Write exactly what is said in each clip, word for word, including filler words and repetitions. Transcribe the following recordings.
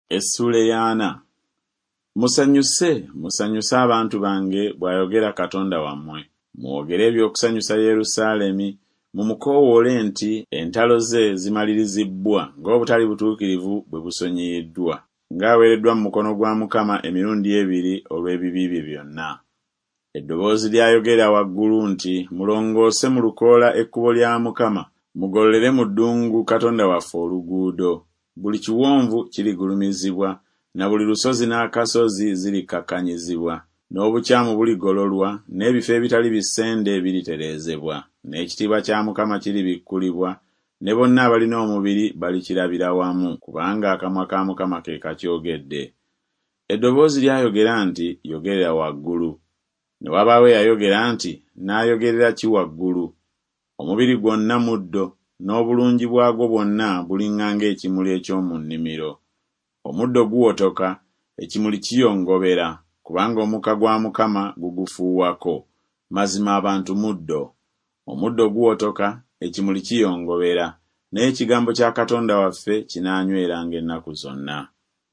Essula eyaana. Musanyuse, musanyuse abantu bange bw'ayogera Katonda wammwe. Mwogere ebyokusanyusa Yerusaalemi, mumukoowole nti entalo ze zimalirizibbwa ng'obutali butuukirivu bwe busonyiyiddwa, ng'aweereddwa mu mukono gwa Mukama emirundi ebiri olw'ebibi bye byonna. Eddoboozi lyayogera waggulu nti mulongoose mu lukoola ekkubo lya Mukama, mugololere mu ddungu Katonda waffe oluguudo. Buli kiwonvu kirigulumizibwa, na buli lusozi n'akasozi zirikakkanyizibwa, n'obukyamu buligololwa, n'ebifo ebitali bisende biritereezebwa, n'ekitiibwa kya Mukama kiribikkulibwa, ne bonna abalina omubiri balikirabira wamu, kubanga akamwa ka Mukama ke kakyogedde. Eddoboozi lyayogera nti yogerera waggulu. Ne wabaawo eyayogera nti n'ayogerera ki waggulu? Omubiri gwonna muddo, n'obulungi bwagwo bwonna bulinganga ekimuli eky'omu nnimiro. Omuddo guwotoka, ekimuli kiyongobera, kubanga omukka gwa Mukama gugufuuwako. Mazima abantu muddo. Omuddo guwotoka, ekimuli kiyongobera, naye ekigambo kya Katonda waffe kinaanyweranga ennaku zonna.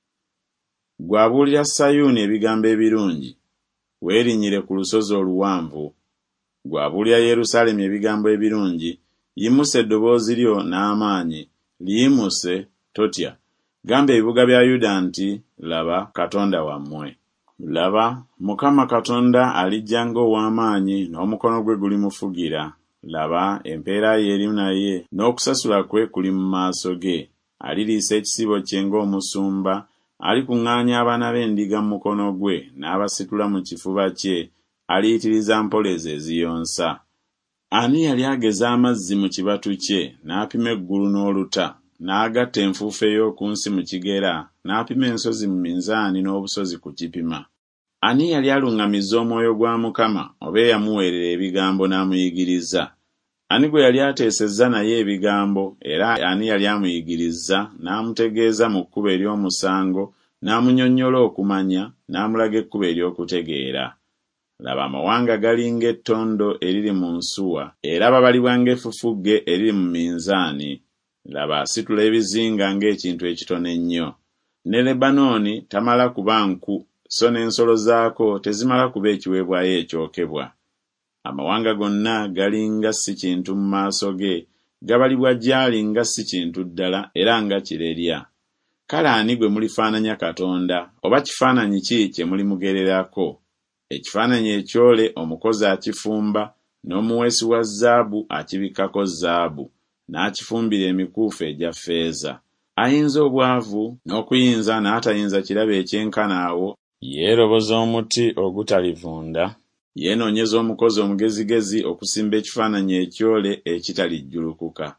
Ggwe abuulira Sayuuni ebigambo ebirungi, weerinnyire ku lusozi oluwanvu. Ggwe abuulira Yerusaalemi ebigambo ebirungi, yimusa eddoboozi lyo n'amaanyi, liyimuse, totya. Gamba ebibuga bya Yuda nti, laba Katonda wammwe. Laba, Mukama Katonda alijja ng'ow'amaanyi, n'omukono gwe gulimufugira. Laba, empeera ye eri naye, n'okusasula kwe kuli mu maaso ge. Aliriisa ekisibo kye ng'omusumba, alikuŋŋaanya abaana b'endiga mu mukono gwe, n'abasitula mu kifuba kye, aliyitiriza mpolezi eziyonsa. Ani yali ageza amazzi mu kibatu kye, n'apima eggulu n'oluta, n'agatta enfuufu ey'oku nsi mu kigera, n'apima ensozi mu minzaani n'obusozi ku kipima? Ani yali aluŋŋamizza omwoyo gwa Mukama, oba eyamuweerera ebigambo n'amuyigiriza? Ani gwe yali ateesezza naye ebigambo, era ani yali amuyigirizza, n'amutegeeza mu kkubo ery'omusango, n'amunnyonnyola okumanya, n'amulaga ekkubo ery'okutegeera? Laba, amawanga gali ng'ettondo eriri mu nsuwa, era babalibwa ng'effufugge eriri mu minzaani. Laba, asitula ebizinga ng'ekintu ekitono ennyo. Ne Lebanooni tamala kuba nku, so n'ensolo zaako tezimala kuba ekiweebwayo ekyokebwa. Amawanga gonna gali nga si kintu mu maaso ge, gabalibwa gy'ali nga si kintu ddala, era nga kirerya. Kale ani gwe mulifaananya Katonda, oba kifaananyi ki kye mulimugererako? Ekifaananyi ekyole omukozi akifumba, n'omuweesi wa zaabu akibikkako zaabu, n'akifumbira emikuufu egya ffeeza. Ayinza obwavu n'okuyinza n'atayinza kirabo ekyenkanaawo, yeeroboza omuti ogutalivunda, yeenoonyeza omukozi omugezigezi okusimba ekifaananyi ekyole ekitalijjulukuka.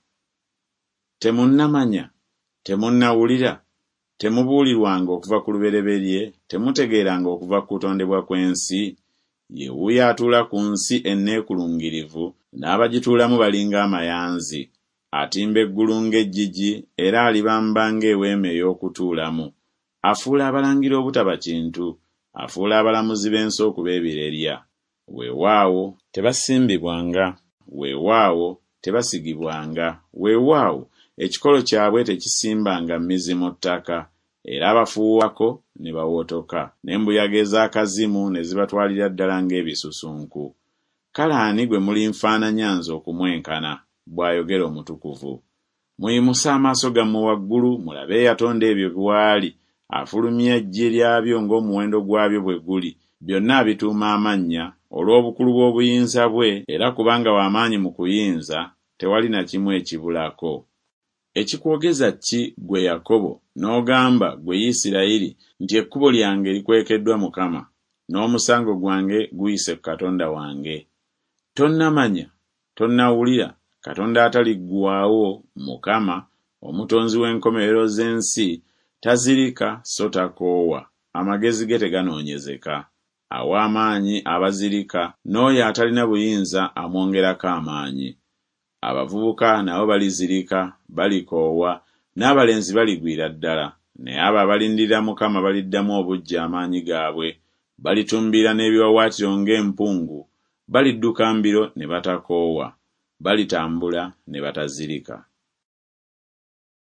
Temunnamanya? Temunnawulira? Temubuulirwanga okuva ku lubereberye? Temutegeeranga okuva ku kutondebwa kw'ensi? Ye wuuyo atuula ku nsi enneekulungirivu, n'abagituulamu balinga amayanzi. Atimba eggulu ng'eggigi, era alibamba ng'eweema ey'okutuulamu. Afuula abalangira obutaba kintu, afuula abalamuzi b'ensi okuba ebirerya. Weewaawo tebasimbibwanga, weewaawo tebasigibwanga, weewaawo ekikolo kyabwe tekisimbanga mmizi mu ttaka, era abafuuwako ne bawotoka, n'embuyaga ez'akazimu ne zibatwalira ddala ng'ebisusunku. Kale ani gwe mulinfaananya nze okumwenkana? Bw'ayogera Omutukuvu. Muyimuse amaaso gammwe waggulu, mulabe eyatonda ebyo bw'ali, afulumya eggye lyabyo ng'omuwendo gwabyo bwe guli. Byonna abituuma amannya, olw'obukulu bw'obuyinza bwe, era kubanga w'amaanyi mu kuyinza, tewali na kimu ekibulako. Ekikwogeza ki gwe Yakobo, n'ogamba gwe Isirayiri, nti ekkubo lyange likwekeddwa Mukama, n'omusango gwange guyise ku Katonda wange? Tonnamanya? Tonnawulira? Katonda ataliggwaawo, Mukama, omutonzi w'enkomerero z'ensi, tazirika so takoowa, amagezi ge teganoonyezeka. Awa amaanyi abazirika, n'oyo atalina buyinza amwongerako amaanyi. Abavubuka nabo balizirika, balikoowa, n'abalenzi baligwira ddala, naye abo abalindirira Mukama baliddamu obujja amaanyi gaabwe, balitumbira n'ebiwawaatiro ng'empungu, balidduka mbiro ne batakoowa, balitambula ne batazirika.